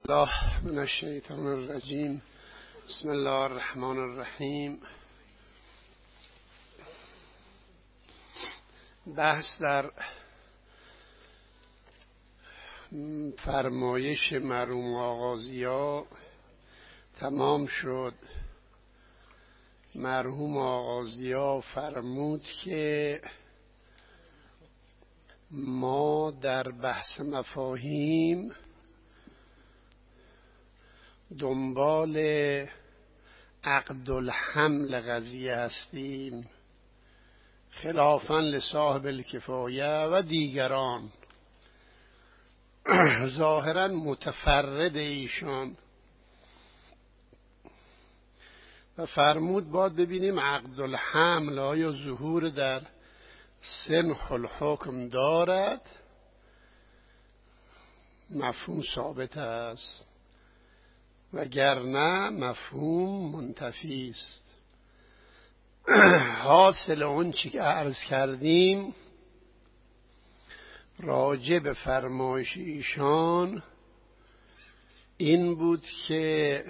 الله من الشیطان الرجیم. بسم الله الرحمن الرحیم. بحث در فرمایش مرحوم آغازیا تمام شد. مرحوم آغازیا فرمود که ما در بحث مفاهیم دنبال عقد الحمل قضیه هستیم، خلافاً لصاحب الکفایه و دیگران. ظاهراً متفرد ایشان و فرمود باید ببینیم عقد الحمل آیا ظهور در سنح الحکم دارد؟ مفهوم ثابت است، وگرنه مفهوم منتفی است. حاصل اون چی که عرض کردیم راجع به فرمایش ایشان این بود که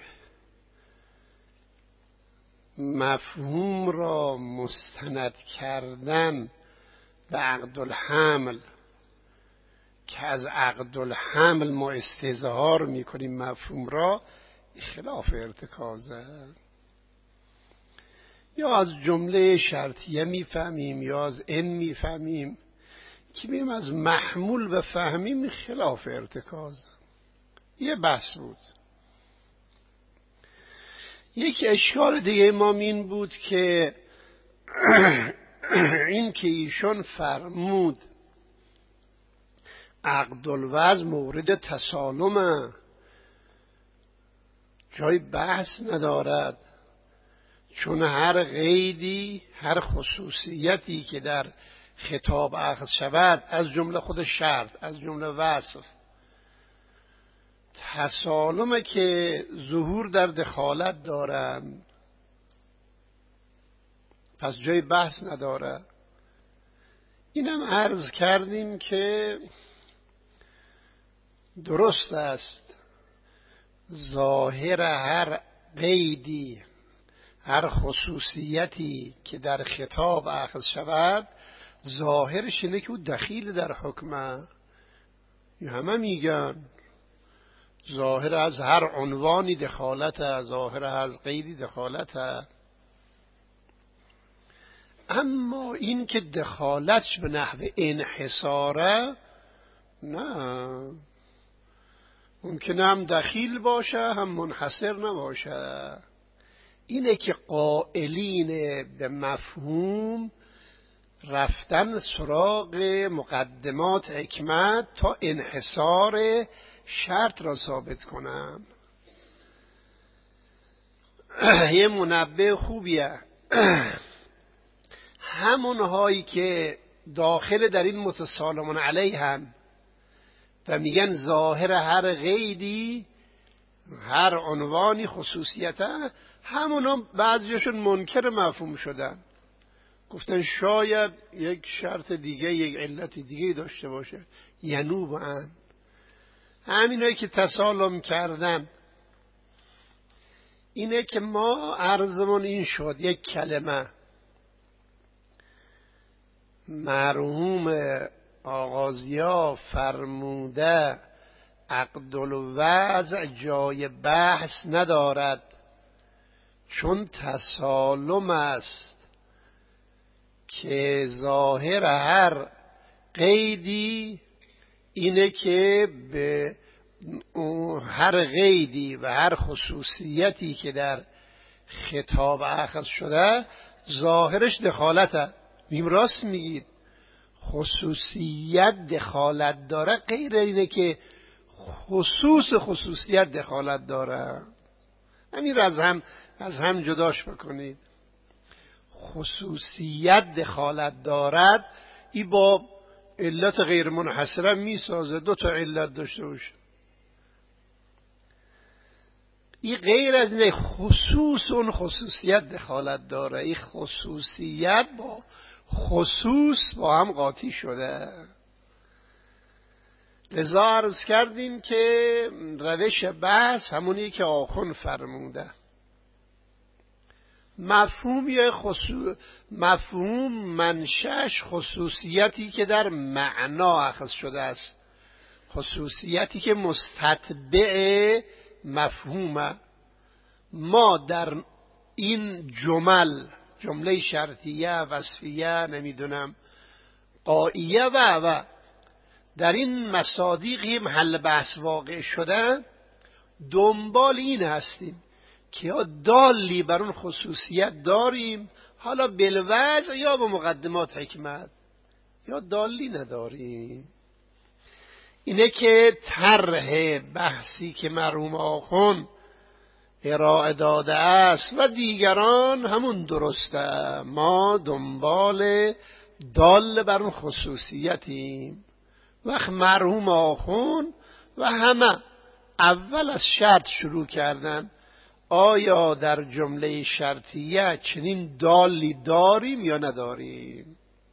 مفهوم را مستند کردن به عقد الحمل که از عقد الحمل ما استظهار میکنیم مفهوم را، خلاف ارتکازه. یا از جمله شرطیه میفهمیم یا از ان میفهمیم که میم از محمول بفهمیم، خلاف ارتکازه. یه بحث بود. یک اشکال دیگه ما این بود که این که ایشون فرمود عقد الوضع مورد تسالمه، جای بحث ندارد، چون هر قیدی، هر خصوصیتی که در خطاب اخذ شود، از جمله خود شرط، از جمله وصف، تسالمه که ظهور در دخالت دارند، پس جای بحث نداره. اینم عرض کردیم که درست است، ظاهر هر قیدی، هر خصوصیتی که در خطاب اخذ شود، ظاهرش اینه که او دخیل در حکمه. همه میگن ظاهر از هر عنوانی دخالته، ظاهر از قیدی دخالته. اما این که دخالتش به نحو انحصاره، نه، ممکنه هم دخیل باشه هم منحصر نباشه. اینه که قائلین به مفهوم رفتن سراغ مقدمات حکمت تا انحصار شرط را ثابت کنن. یه منبه خوبیه. همونهایی که داخل در این متسالمون علیهن و میگن ظاهر هر قیدی، هر عنوانی خصوصیته، همونا بعضیشون منکر مفهوم شدن، گفتن شاید یک شرط دیگه، یک علت دیگه داشته باشه. ینوبن همینایی که تسالم کردن. اینه که ما عرضمون این شد، یک کلمه مرحوم آغازیا فرموده عقد الوضع جای بحث ندارد، چون تسالم است که ظاهر هر قیدی اینه که به هر قیدی و هر خصوصیتی که در خطاب اخذ شده ظاهرش دخالته. میم راست میگید، خصوصیت دخالت داره، غیر اینه که خصوصیت دخالت داره. همین را از هم جداش بکنید. خصوصیت دخالت دارد، این با علت غیر منحصره میسازه، دو تا علت داشته باشه. این غیر از اینه، اون خصوصیت دخالت داره. این خصوصیت با خصوص با هم قاطی شده. لذا عرض کردیم که روش بحث همونی که آخوند فرموده. مفهوم منشأش خصوصیتی که در معنا اخذ شده است، خصوصیتی که مستتبع مفهومه. ما در این جمله شرطیه، وصفیه، نمیدونم قائیه و در این مصادیقی محل بحث واقع شده، دنبال این هستیم که یا دالی بر اون خصوصیت داریم، حالا بالوضع یا با مقدمات حکمت، یا دالی نداریم. اینه که طرح بحثی که مرحوم آخوند ارائه داده است و دیگران همون درسته. ما دنبال دال بر اون خصوصیتیم. وقت مرحوم آخوند و همه اول از شرط شروع کردن، آیا در جمله شرطیه چنین دالی داریم یا نداریم؟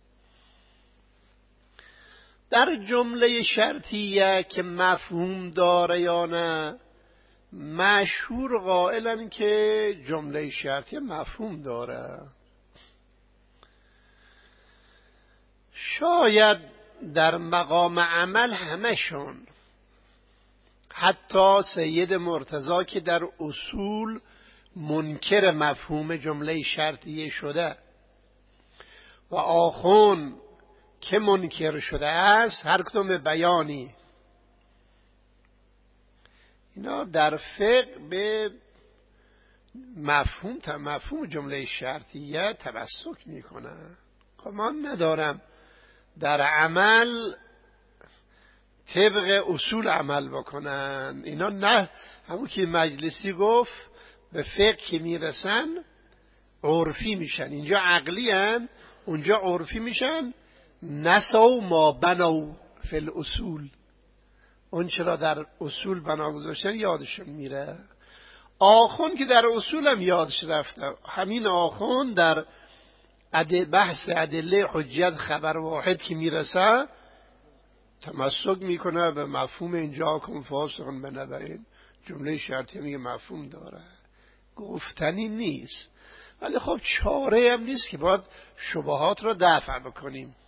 در جمله شرطیه که مفهوم داره یا نه، مشهور قائلن که جمله شرطیه مفهوم داره. شاید در مقام عمل همشون، حتی سید مرتضی که در اصول منکر مفهوم جمله شرطیه شده و آخوند که منکر شده است، هر کدوم به بیانی، اینا در فقه به مفهوم جمله شرطیه تمسک میکنن. گمان ندارم در عمل طبق اصول عمل بکنن. اینا نه، همون که مجلسی گفت به فقه که میرسن عرفی میشن. اینجا عقلی هن، اونجا عرفی میشن. نسوا ما بنوا فی الاصول، اون چرا در اصول بنا گذاشتن یادشون میره. آخوند که در اصول هم یادش رفته. همین آخوند در بحث ادله حجت خبر واحد که میرسه تمسک میکنه به مفهوم اینجا کن فاسقون بنبئین. جمله شرطی میگه مفهوم داره، گفتنی نیست. ولی خب چاره هم نیست که باید شبهات را دفع بکنیم.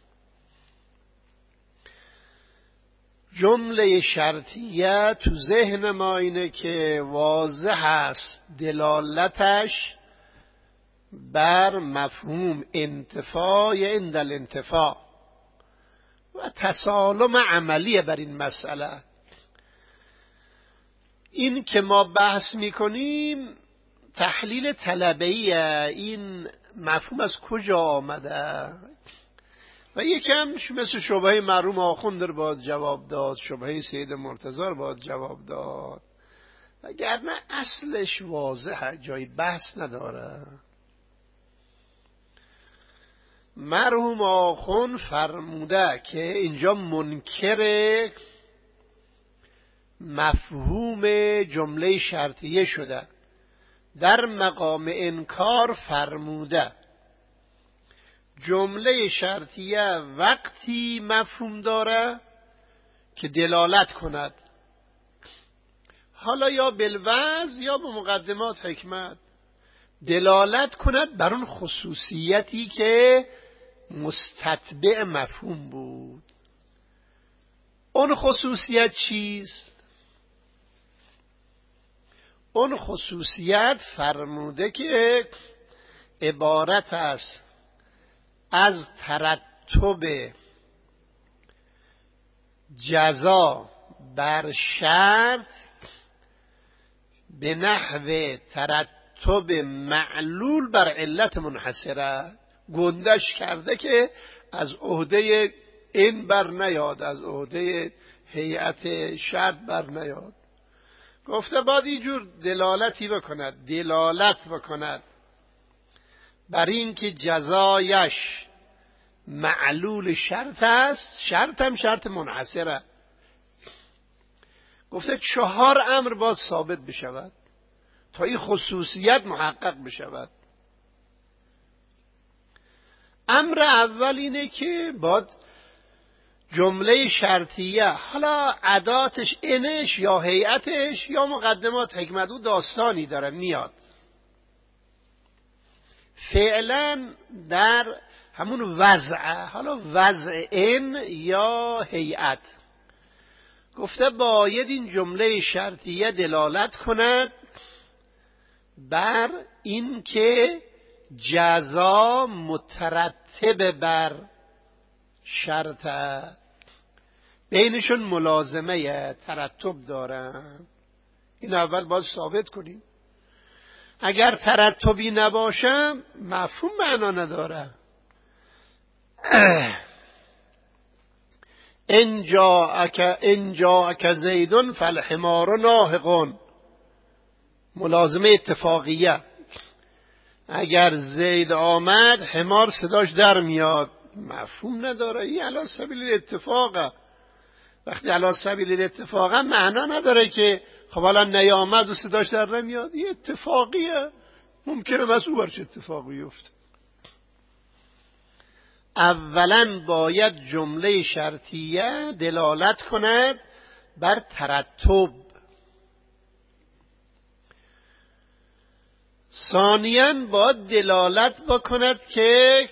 جمله شرطیه تو ذهن ما اینه که واضح است دلالتش بر مفهوم انتفاع عند الانتفاع و تسالم عملیه بر این مسئله. این که ما بحث میکنیم تحلیل طلبه‌ایه. این مفهوم از کجا آمده و یکم مثل شبهه مرحوم آخوند رو باید جواب داد، شبهه سید مرتضی رو باید جواب داد، وگرنه اصلش واضحه، جای بحث نداره. مرحوم آخوند فرموده که اینجا منکر مفهوم جمله شرطیه شده. در مقام انکار فرموده جمله شرطیه وقتی مفهوم داره که دلالت کند، حالا یا بالوضع یا به مقدمات حکمت، دلالت کند بر اون خصوصیتی که مستتبع مفهوم بود. اون خصوصیت چیست؟ اون خصوصیت فرموده که عبارت است از ترتب جزا بر شرط به نحو ترتب معلول بر علت منحصره. گندش کرده که از عهده این بر نیاد، از عهده هیئت شرط بر نیاد. گفته باید اینجور دلالت بکند بر این که جزایش معلول شرط است. شرط هم شرط منحصره. گفته 4 امر باید ثابت بشود تا این خصوصیت محقق بشود. امر اول اینه که باید جمله شرطیه، حالا اداتش انش یا هیئتش یا مقدمات حکمت او داستانی داره میاد. فعلا در همون وضع، حالا وضع ان یا هیئت، گفته باید این جمله شرطیه دلالت کند بر این که جزا مترتب بر شرط، بینشون ملازمه ترتب دارن. این اول باید ثابت کنیم. اگر ترتبی نباشه مفهوم معنا نداره. ان جاءک زید فالحمار ناهق، ملازمه اتفاقیه. اگر زید آمد حمار صداش در میاد، مفهوم نداره. این علی سبیل الاتفاقه. وقتی علی سبیل الاتفاقه معنا نداره که خب حالا نیامد و صداش در نمیاد. این اتفاقیه، ممکنه بس او برش اتفاقی افته. اولا باید جمله شرطیه دلالت کند بر ترتب. ثانیاً باید دلالت بکند که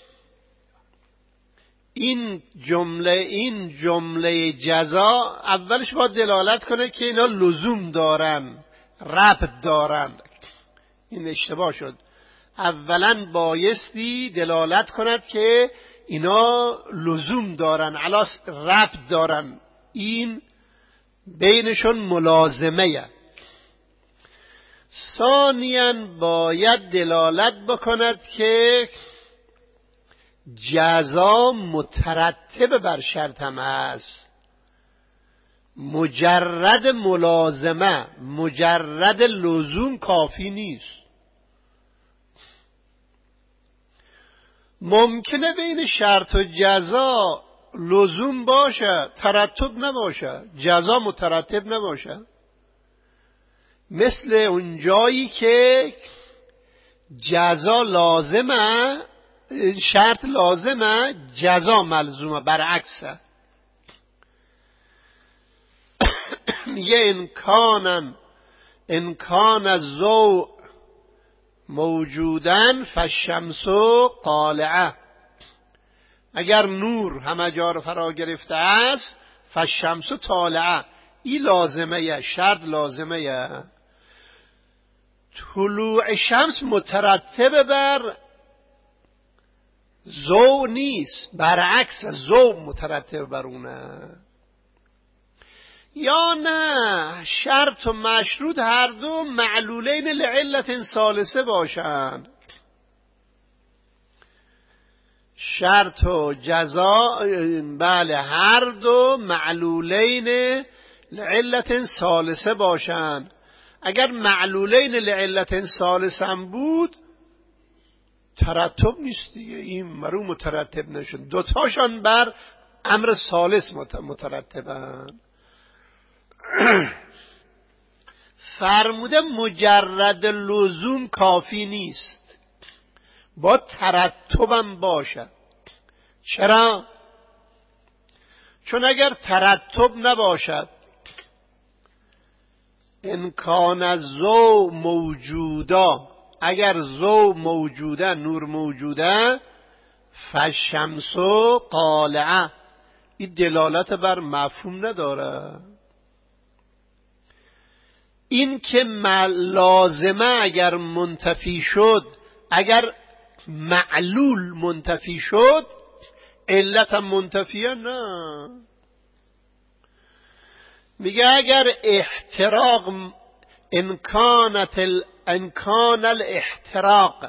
این جمله جزا، اولش باید دلالت کنه که اینا لزوم دارن، ربط دارن. این اشتباه شد. اولا بایستی دلالت کند که اینا لزوم دارن، علاس ربط دارن، این بینشون ملازمه. ثانیاً باید دلالت بکند که جزا مترتب بر شرط هم است. مجرد ملازمه، مجرد لزوم کافی نیست. ممکنه بین شرط و جزا لزوم باشه، ترتب نباشه، جزا مترتب نباشه. مثل اون جایی که جزا لازمه، شرط لازمه، جزا ملزومه، برعکسه. میگه ان کان الضوء موجودن فالشمس طالعه. اگر نور همه جا رو فرا گرفته است، فالشمس طالعه، این لازمه، شرط لازمه. طلوع شمس مترتب بر ضوء نیست، برعکس ضوء مترتب بر اونه. یا نه شرط و مشروط هر دو معلولین لعلت ثالثه باشند. شرط و جزا بله هر دو معلولین لعلت ثالثه باشند. اگر معلولین لعلت ثالثه هم بود ترتب نیست دیگه، این مرو مترتب نشد. دوتاشان بر امر ثالث مترتبن. فرموده مجرد لزوم کافی نیست، با ترتبم باشه. چرا؟ چون اگر ترتب نباشد، ان کان الضوء موجودا، اگر ضوء موجوده، نور موجوده، فالشمس طالعه، این دلالت بر مفهوم نداره. این که لازمه اگر منتفی شد، اگر معلول منتفی شد، علت هم منتفیه؟ نه. میگه اگر احتراق ان کان الاحتراق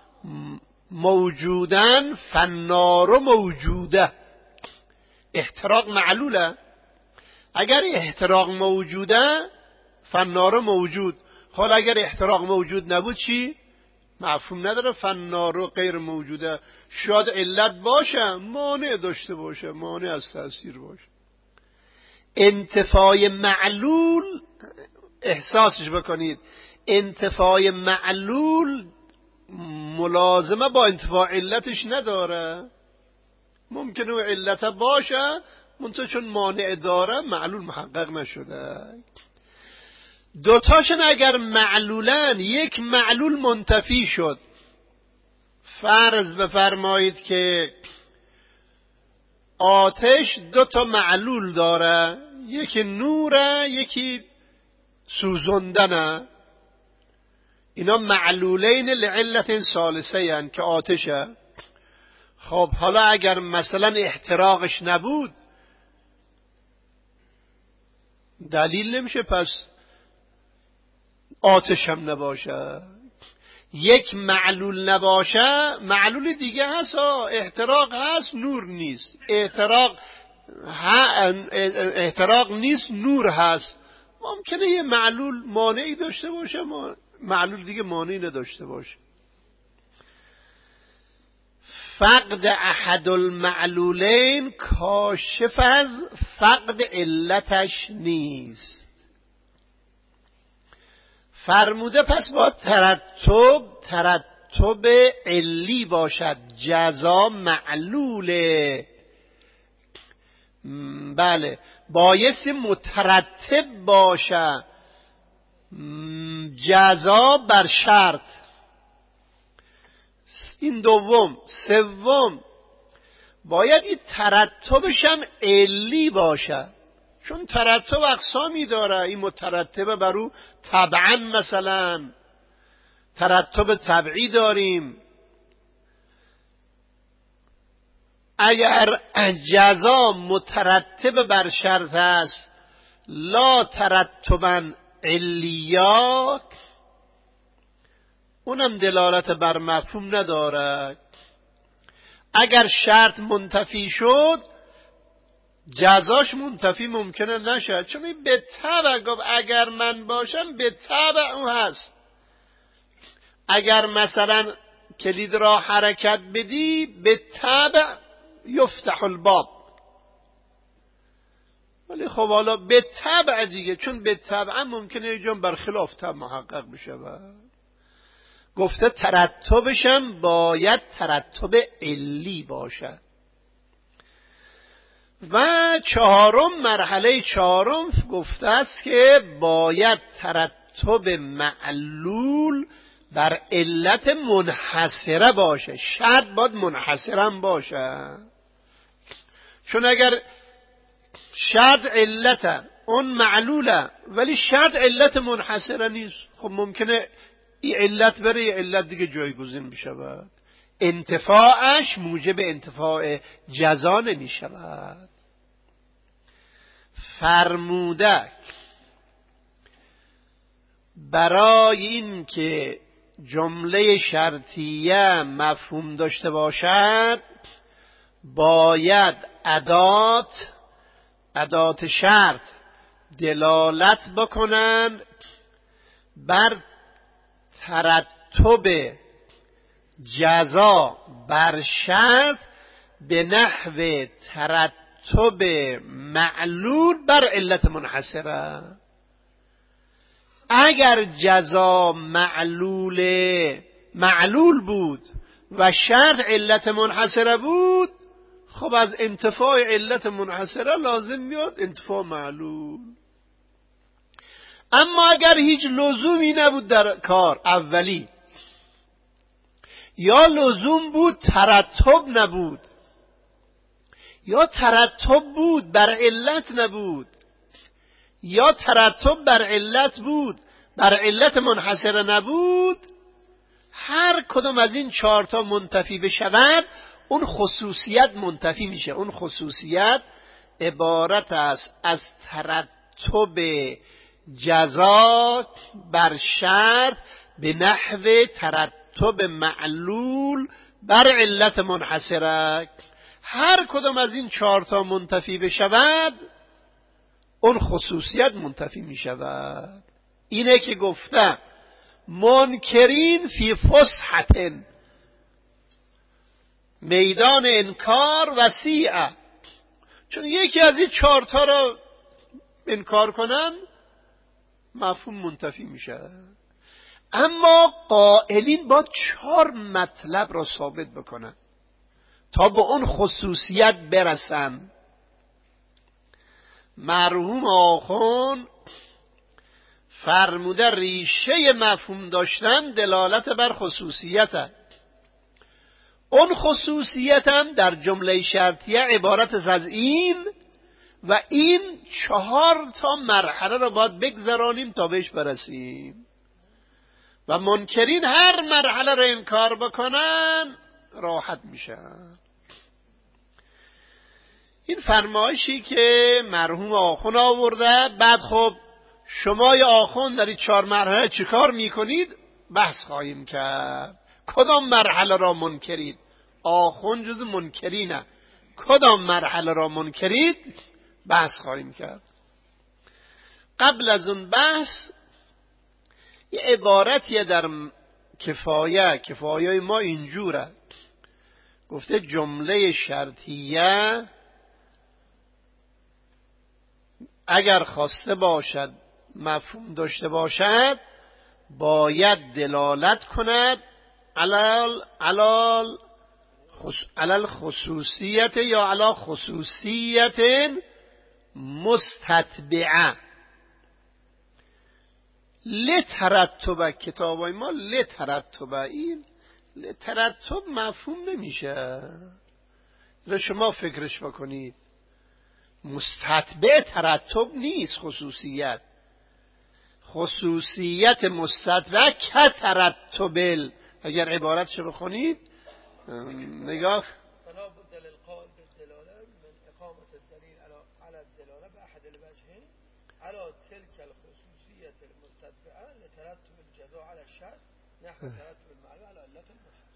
موجودن فالنار موجوده. احتراق معلوله. اگر احتراق موجوده فالنار موجود. حالا اگر احتراق موجود نبود چی؟ مفهوم نداره. فالنار غیر موجوده. شاید علت باشه، مانع داشته باشه، مانع از تأثیر باشه. انتفای معلول، احساسش بکنید، انتفای معلول ملازمه با انتفاع علتش نداره. ممکنه او علت باشه منتها چون مانع داره معلول محقق نشده. دوتاشن اگر معلولن، یک معلول منتفی شد. فرض بفرمایید که آتش 2 معلول داره، یکی نوره یکی سوزندنه. اینا معلولین لعلت ثالثه هن که آتشه. خب حالا اگر مثلا احتراقش نبود دلیل نمیشه پس آتش هم نباشه. یک معلول نباشه معلول دیگه هست، احتراق هست نور نیست، احتراق نیست نور هست. ممکنه یه معلول مانعی داشته باشه، معلول دیگه مانعی نداشته باشه. فقد احد المعلولین کاشف از فقد علتش نیست. فرموده پس با ترتب علی باشد، جزا معلوله. بله بایستی مترتب باشه، جزا بر شرط. این دوم. سوم باید این ترتبش هم علی باشه، چون ترتب اقسامی داره. این مترتبه بر او طبعا، مثلا ترتب طبعی داریم. اگر جزا مترتب بر شرط است لا ترتبا علیات، اونم دلالت بر مفهوم ندارد. اگر شرط منتفی شد جزاش منتفی ممکنه نشد، چون این به تبع گفت اگر من باشم به تبع او هست. اگر مثلا کلید را حرکت بدی به تبع یفتح الباب، ولی خب حالا به تبع دیگه، چون به تبع ممکنه یه جون برخلاف تبع محقق بشه. گفته ترتبشم باید ترتب علی باشه. و مرحله چهارم گفته است که باید ترتب معلول بر علت منحصره باشه. شرط باید منحصره باشه، چون اگر شرط علت اون معلوله ولی شرط علت منحصره نیست، خب ممکنه این علت بره یه علت دیگه جایگزین بشود، انتفاعش موجب انتفاع جزا نمی شود. فرموده برای این که جمله شرطیه مفهوم داشته باشد باید ادات شرط دلالت بکنند بر ترتب جزا بر شرط به نحو ترتب معلول بر علت منحصره. اگر جزا معلول بود و شرط علت منحصره بود، خب از انتفاع علت منحصره لازم میاد انتفاع معلول. اما اگر هیچ لزومی نبود در کار اولی، یا لزوم بود ترتب نبود، یا ترتب بود بر علت نبود، یا ترتب بر علت بود بر علت منحصره نبود، هر کدوم از این 4 منتفی بشود اون خصوصیت منتفی میشه. اون خصوصیت عبارت است از ترتب جزا بر شرط به نحو ترتب معلول بر علت منحصره. هر کدام از این 4 منتفی بشود اون خصوصیت منتفی می شود. اینه که گفته منکرین فی فسحت، میدان انکار وسیعه. چون یکی از این 4 را انکار کنن مفهوم منتفی میشه. اما قائلین با 4 مطلب را ثابت بکنن تا به اون خصوصیت برسن. مرحوم آخوند فرموده ریشه مفهوم داشتن دلالت بر خصوصیت. اون خصوصیت هم در جمله شرطیه عبارت از این و این 4 مرحله رو باید بگذرانیم تا بهش برسیم و منکرین هر مرحله رو انکار بکنن راحت میشن. این فرمایشی که مرحوم آخوند آورده. بعد خب شما یا آخوند در این 4 مرحله چیکار میکنید بحث خواهیم کرد. کدام مرحله را منکرید؟ آخوند جز منکرینه. کدام مرحله را منکرید بحث خواهیم کرد. قبل از اون بحث یه عبارتیه در کفایه ما اینجوره، گفته جمله شرطیه اگر خواسته باشد مفهوم داشته باشد باید دلالت کند علال خصوصیت یا علا خصوصیت مستتبعه. لترتب کتابای ما لترتب، این لترتب مفهوم نمیشه. رو شما فکرش بکنید. مستتبع ترتب نیست. خصوصیت مستتبع که ترتبل. اگر عبارتشو بخونید نگاه فلا بد للقائل بالدلاله من اقامه الدلیل على الدلاله باحد الوجهين على تلك الخصوصيه المستتبعه لترتب الجزاء على الشرط نحو ترتب المعلوم على علت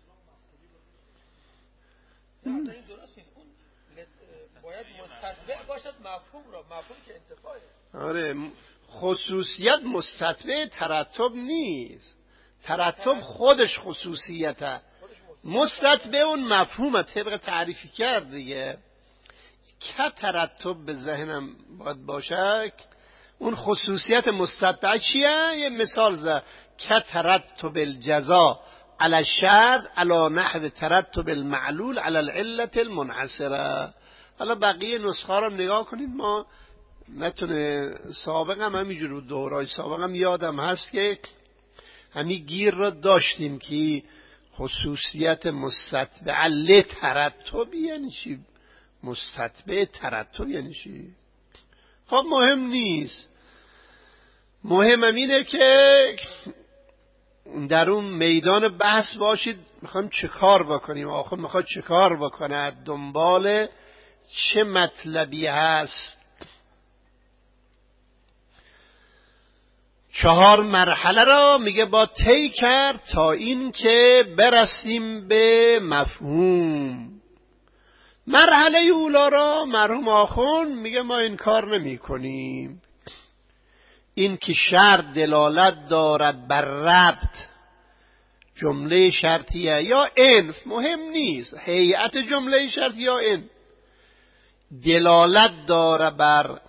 المحصول. این درست نیست. اون باید مستتبع باشد مفهوم که انتفاعه. آره، خصوصیت مستتبع ترتب نیست. ترتب خودش خصوصیته. مستتبع اون مفهومه طبق تعریفی کرد دیگه. که ترتب به ذهنم باید باشه. اون خصوصیت مستتبع چیه؟ یه مثال زده که ترتب الجزا على الشرط على نحو ترتب المعلول على العلة المنحصره. حالا بقیه نسخه رو نگاه کنید. ما نتونه سابقم همینجور دورای سابقم یادم هست که همین گیر رو داشتیم که خصوصیت مستتبع لترتب یعنی چی؟ مستتبع ترتب یعنی چی؟ خب مهم نیست. مهم اینه که در اون میدان بحث باشید. میخوایم چه کار بکنیم؟ آخر میخواد چه کار بکنه؟ دنبال چه مطلبی هست؟ 4 مرحله را میگه با طی کرد تا این که برسیم به مفهوم. مرحله اولا را مرحوم آخوند میگه ما این کار نمی کنیم. این که شرط دلالت دارد بر ربط جمله شرطیه یا ان، مهم نیست هیئت جمله شرطیه یا ان، دلالت داره بر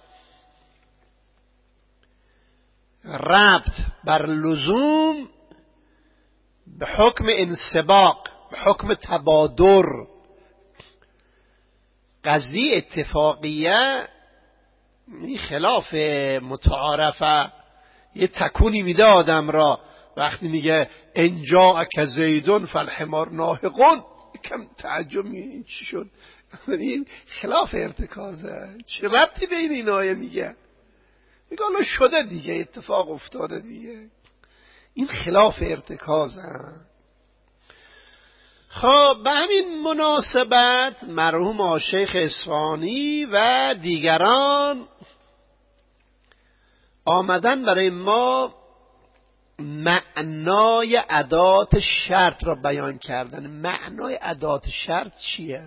ربط بر لزوم به حکم انسباق، به حکم تبادر. قضیه اتفاقیه خلاف متعارفه. یه تکونی میده آدم را وقتی میگه انجا که زیدون فالحمار ناهقون، کم تعجب میگه چی شد؟ این خلاف ارتکازه. چه ربطی بین این آیه میگه؟ میگه الان شده دیگه، اتفاق افتاده دیگه. این خلاف ارتکازه. خب به همین مناسبت مرحوم شیخ اصفهانی و دیگران آمدن برای ما معنای ادات شرط را بیان کردن. معنای ادات شرط چیه؟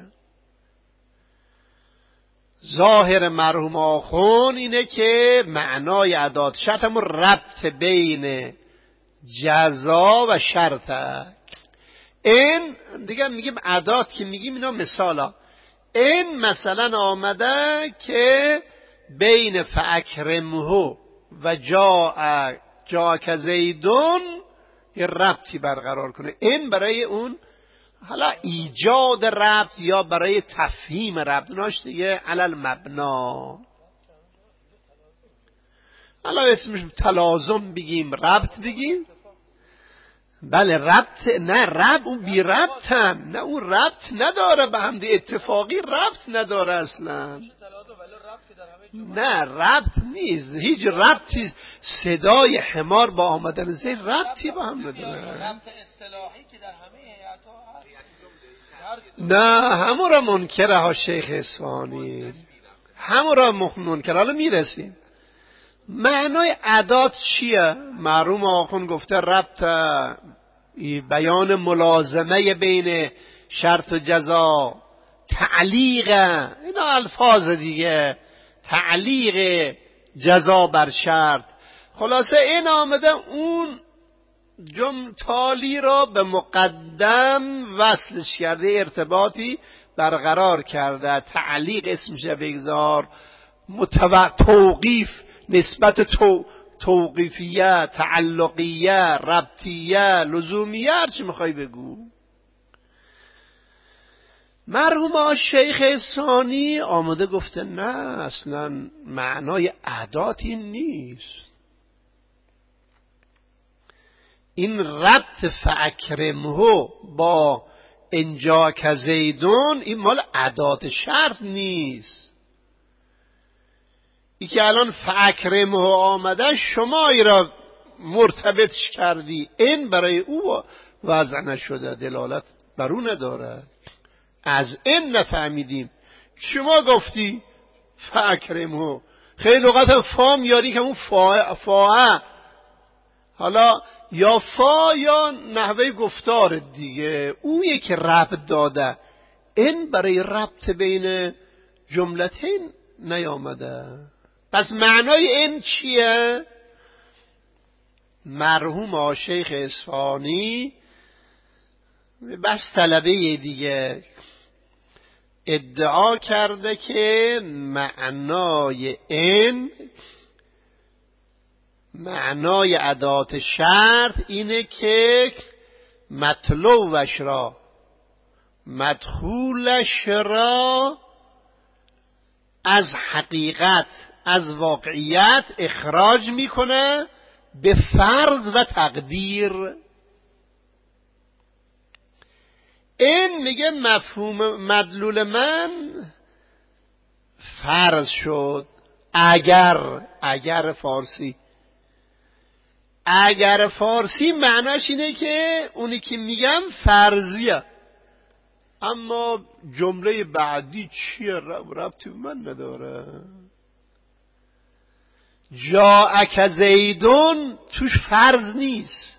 ظاهر مرحوم آخوند اینه که معنای ادات شرط همون ربط بین جزا و شرطه. این دیگه میگیم ادات که میگیم اینا مثالا. این مثلا آمده که بین فاکرمه و جا که زیدون یه ربطی برقرار کنه. این برای اون حالا ایجاد ربط یا برای تفهیم ربط ناش دیگه علل مبنا. حالا اسمش تلازم بگیم، ربط بگیم، بله ربط، نه ربط اون بی ربطن، نه اون ربط نداره به هم، اتفاقی ربط نداره اصلا، نه ربط نیست، هیچ ربطی، صدای حمار با آمدن زید ربطی با هم نداره. ربط اصطلاحی که در همه هیئت‌ها هست، نه همون را منکره ها شیخ اصفهانی، همون را منکره. حالا میرسیم معنای عدات چیه. مرحوم آخوند گفته ربط بیان ملازمه بین شرط و جزا، تعلیق، اینا الفاظ دیگه، تعلیق جزا بر شرط. خلاصه این آمده اون تالی را به مقدم وصلش کرده، ارتباطی برقرار کرده. تعلیق اسمشه بگذار، توقیف، نسبت توقیفیه، تعلقیه، ربطیه، لزومیه، هرچی میخوای بگو. مرحوم شیخ اصفهانی آمده گفته نه اصلا معنای عدات این نیست، این ربط فاکرمه با انجاک زیدون این مال عدات شرط نیست. ای که الان فاکرمه آمده شما ای را مرتبطش کردی، این برای او وضع نشده، دلالت بر او نداره. از این نفهمیدیم شما گفتی فاکرمه، خیلی اوقات فا میاری که اون فا حالا یا فا یا نحوه گفتار دیگه، اون که ربط داده، این برای ربط بین جملتین نیامده. پس معنای این چیه؟ مرحوم شیخ اصفهانی بس طلبه دیگه ادعا کرده که معنای این، معنای ادات شرط اینه که مطلوبش را، مدخولش را از حقیقت، از واقعیت اخراج میکنه به فرض و تقدیر. این میگه مفهوم مدلول من فرض شد. اگر فارسی، اگر فارسی معناش اینه که اونی که میگم فرضیه، اما جمله بعدی چیه ربطی من نداره. جاءک زیدون توش فرض نیست،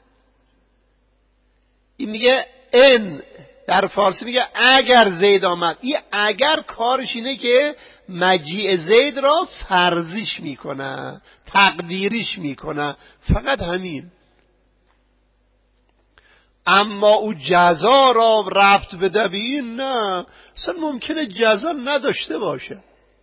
این میگه ان در فارسی میگه اگر زید آمد. این اگر کارش اینه که مجیء زید را فرضیش میکنه، تقدیریش میکنه، فقط همین. اما او جزا را ربط بده به این، نه اصلا ممکنه جزا نداشته باشه.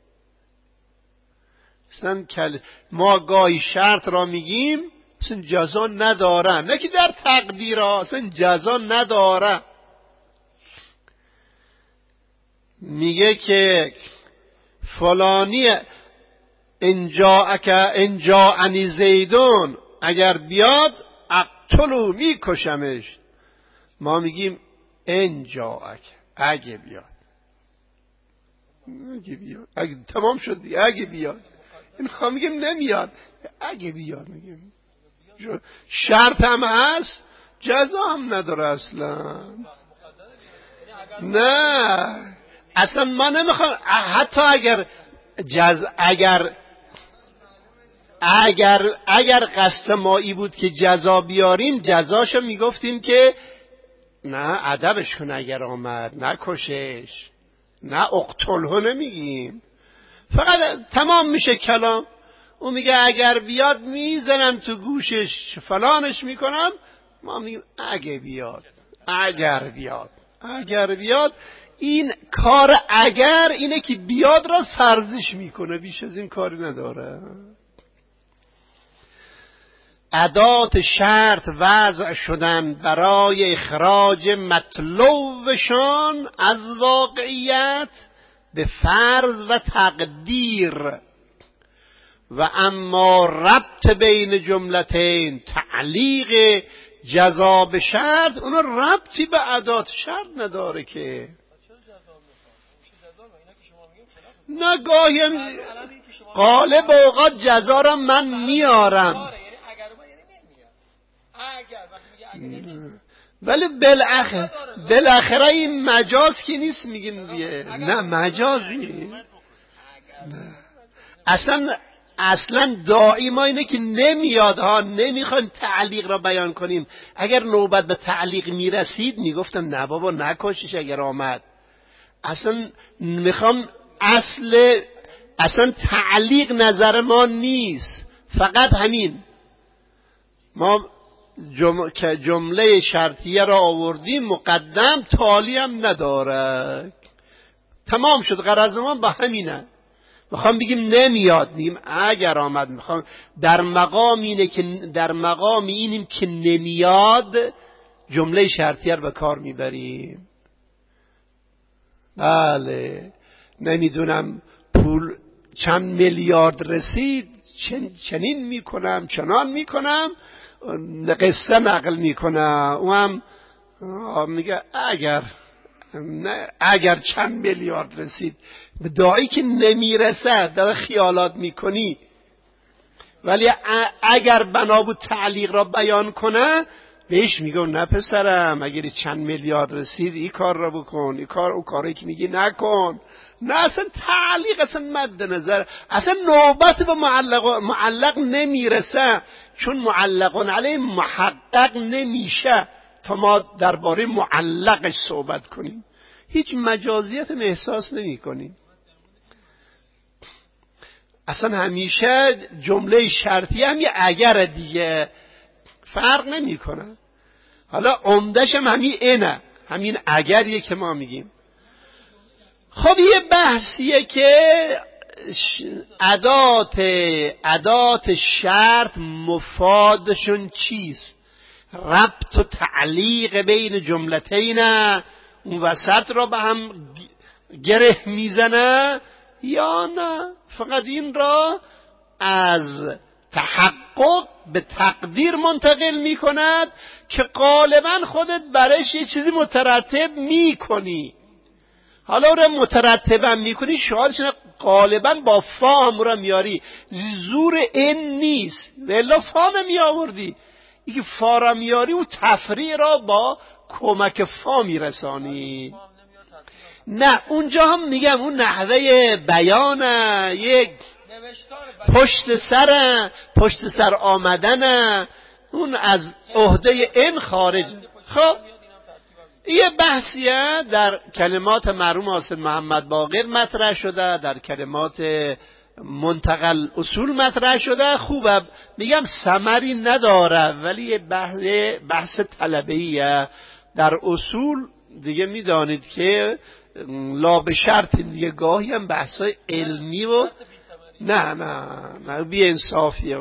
اصلا ما گاهی شرط را میگیم اصلا جزا نداره، نه که در تقدیر اصلا جزا نداره. میگه که فلانی انجاعنی زیدون، اگر بیاد اقتلو میکشمش. ما میگیم انجاعک، اگه بیاد، اگه تمام شد دیگه، اگه بیاد. این خواهم میگیم نمیاد، اگه بیاد میگیم شرط هم هست، جزا هم نداره اصلا. نه اصلا ما نمیخوام، حتی اگر قصد ما ای بود که جزا بیاریم، جزاشو میگفتیم که نه ادبش کن، اگر آمد نکشش، نه اقتله نمیگیم، فقط تمام میشه کلام. اون میگه اگر بیاد میزنم تو گوشش فلانش میکنم، ما میگیم اگه بیاد، اگر بیاد. این کار اگر اینه که بیاد را فرضش میکنه، بیش از این کاری نداره. ادات شرط وضع شدن برای اخراج مطلوبشان از واقعیت به فرض و تقدیر، و اما ربط بین جملتین تعلیق جزا به شرط اون ربطی به ادات شرط نداره که. نه گاهی غالب اوقات جزا را من میارم، ولی بالاخره این مجاز که نیست میگیم دیگه. نه مجاز نیست. اصلا داعی ما اینه که نمیاد ها، نمیخوایم تعلیق را بیان کنیم. اگر نوبت به تعلیق میرسید میگفتم نه بابا نکشش اگر آمد. اصلا میخوام اصلا تعلیق نظر ما نیست، فقط همین ما جمله شرطیه را آوردیم مقدم، تالی هم نداره، تمام شد. غرض ما با همینه. میخوام بگیم نمیاد، میگیم اگر آمد. میخوام در مقام اینیم که نمیاد جمله شرطیه رو به کار میبریم. بله نمیدونم پول چند میلیارد رسید چنین میکنم چنان میکنم، قصه نقل میکنم، او هم میگه اگر چند میلیارد رسید. به داعی که نمیرسه در خیالات میکنی. ولی اگر بنا بود تعلیق را بیان کنه بهش میگه نه پسرم اگر چند میلیارد رسید این کار را بکن، این کار او کاری که میگی نکن. نه اصلا تعلیق اصلا مد نظر، اصلا نوبت به معلق نمیرسه، چون معلقون علیه محقق نمیشه تا ما درباره معلقش صحبت کنیم. هیچ مجازیت احساس نمی کنیم. اصلا همیشه جمله شرطی هم یه اگر دیگه فرق نمی کنه. حالا عمدش هم همین اگریه که ما میگیم. خب یه بحثیه که ادات شرط مفادشون چیست؟ ربط و تعلیق بین جملتین اون وسط را به هم گره میزنه یا نه فقط این را از تحقق به تقدیر منتقل میکند که غالبا خودت برش یه چیزی مترتب میکنی. حالا اون را مترتبا میکنی شاید غالبا با فام را میاری، زور این نیست ولی فام میآوردی. این که فا را میاری و تفریع را با کمک فا میرسانی. نه اونجا هم میگم اون نحوه بیانه، یک پشت سر آمدن اون از عهده این خارج. خب یه بحثیه در کلمات مرحوم حاسد محمد باقر مطرح شده، در کلمات منتقل اصول مطرح شده. خوبه میگم ثمری نداره ولی یه بحث طلبه‌ایه. در اصول دیگه میدانید که لا به شرط دیگه گاهی هم بحثای علمی و نه بی انصافیه.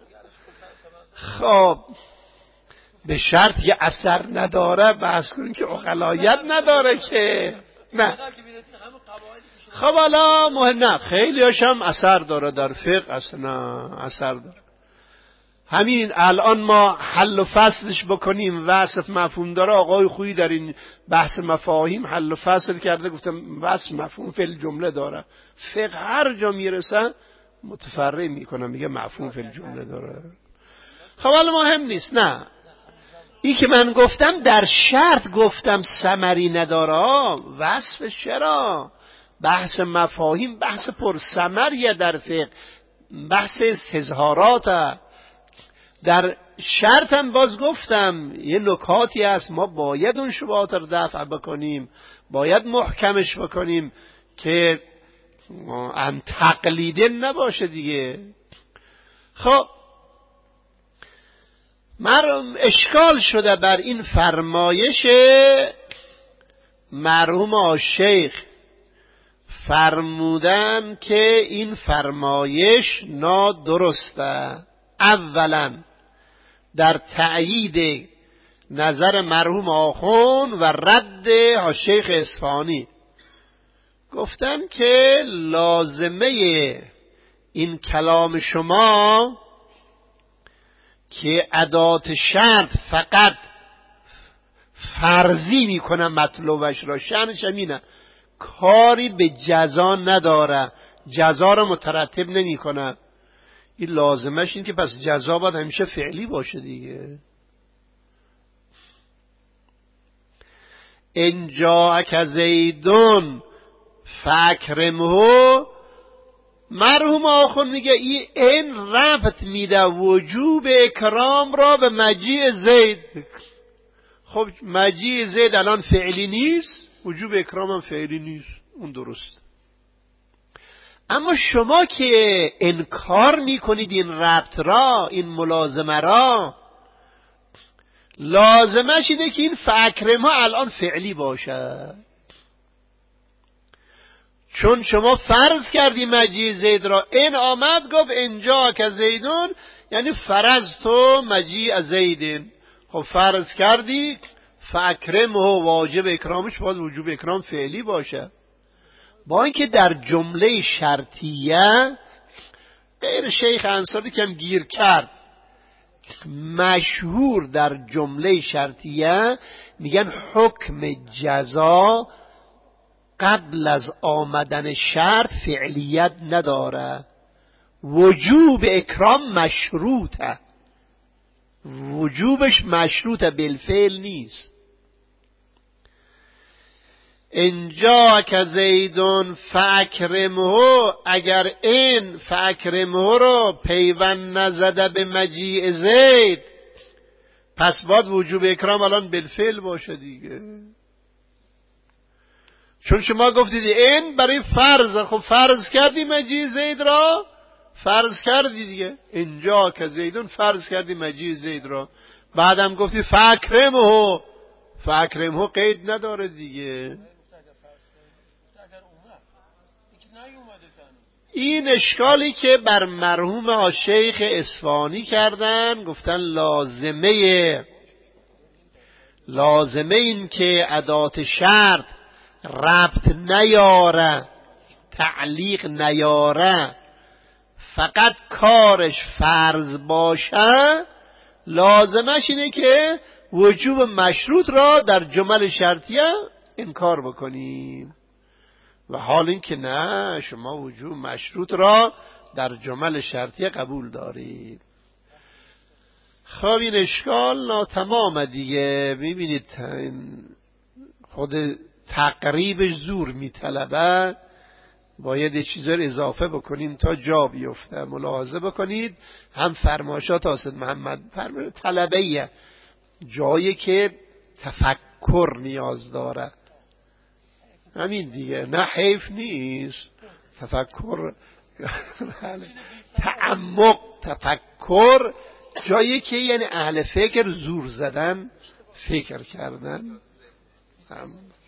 خب به شرط یه اثر نداره بحث کنیم که عقلایت نداره که نه. خب حالا مهم نه، خیلی هاشم اثر داره در فقه، اصلا اثر داره. همین الان ما حل و فصلش بکنیم وصف مفهوم داره. آقای خویی در این بحث مفاهیم حل و فصل کرده، گفتم وصف مفهوم فعل جمله داره. فقه هر جا میرسه متفرع میکنه میگه مفهوم فعل جمله داره. خب حالا مهم نیست. نه این که من گفتم در شرط گفتم ثمری نداره، وصف چرا؟ بحث مفاهیم بحث پر ثمریه در فقه، بحث استظهارات. در شرط هم باز گفتم یه نکاتی هست ما باید اون شبهات رو دفع بکنیم، باید محکمش بکنیم که ان تقلیده نباشه دیگه. خب مرحوم اشکال شده بر این فرمایش مرحوم شیخ، فرمودن که این فرمایش نادرسته. اولا در تأیید نظر مرحوم آخوند و رد شیخ اصفهانی. گفتن که لازمه این کلام شما که ادات شرط فقط فرضی میکنه مطلوبش را، شأنش همینه، کاری به جزا نداره، جزا را مترتب نمیکنه. این لازمش این که پس جزا باید همیشه فعلی باشه دیگه. ان جاءک زیدون فاکرمه، مرحوم آخوند میگه این ربط میده وجوب اکرام را به مجیء زید. خب مجیء زید الان فعلی نیست، وجوب اکرام هم فعلی نیست، اون درست. اما شما که انکار میکنید این ربط را، این ملازمه را، لازمش اینه که این فاکرمه الان فعلی باشه. چون شما فرض کردی مجیء زید را، این آمد گفت اینجا که زیدون، یعنی فرض تو مجیء زیدین. خب فرض کردی فاکرمه، واجب اکرامش باید وجوب اکرام فعلی باشه. با اینکه در جمله شرطیه غیر شیخ انصاری کم گیر کرد، مشهور در جمله شرطیه میگن حکم جزا قبل از آمدن شرط فعلیت نداره، وجوب اکرام مشروطه، وجوبش مشروطه بالفعل نیست. اینجا که زیدون فاکرمه، اگر این فاکرمه رو پیوند نزده به مجیء زید، پس باید وجوب اکرام الان بالفعل باشه دیگه. چون شما گفتید این برای فرض، خب فرض کردی مجیء زید را، فرض کردی دیگه. اینجا که زیدون فرض کردی مجیء زید را، بعدم گفتی فاکرمه، فاکرمه قید نداره دیگه. این اشکالی که بر مرحوم شیخ اصفهانی کردن، گفتن لازمه این که ادات شرط ربط نیاره، تعلیق نیاره، فقط کارش فرض باشه، لازمش اینه که وجوب مشروط را در جمل شرطیه انکار بکنیم. و حال این که نه، شما وجوب مشروط را در جمل شرطیه قبول دارید. خب این اشکال ناتمام دیگه. میبینید خود تقریبش زور میطلبه، باید یه چیزا رو اضافه بکنیم تا جا بیفته. ملاحظه بکنید هم فرمایشات حاسد محمد فرمایش طلبیه، جایی که تفکر نیاز داره، همین دیگه، نه حیف نیست تفکر تعمق، تفکر جایی که یعنی اهل فکر زور زدن، فکر کردن.